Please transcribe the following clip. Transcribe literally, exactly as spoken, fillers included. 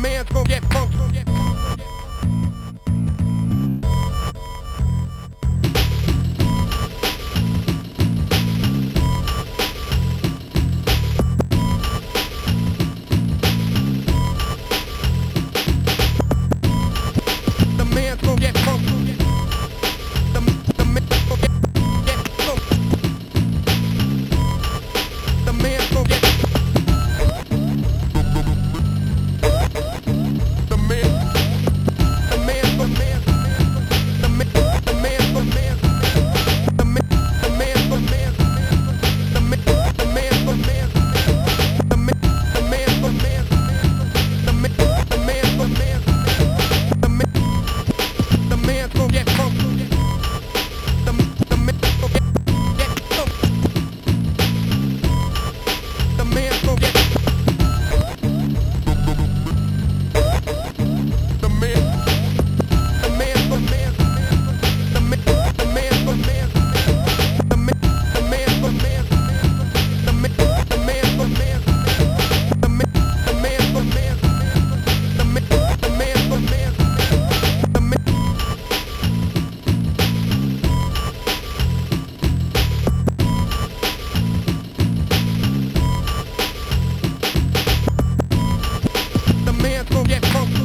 man's gon' get funky. The man's gon' get funky. The, the man's gon' get, get funky. The man's gon' get the man, the man, the man, the man, the man, the man, the man, the man, the man, the man, the man, the man, the man, the man, the man, the man, the man, the man, the man, the man's gon' get funky. The the man gon' get get funky. The man's gon' get the man, the man, the man, the man, the man, the man, the man, the man, the man, the man, the man, the man, the man, the man, the man, the man, the man, the man, the man. The man's gon' get funky.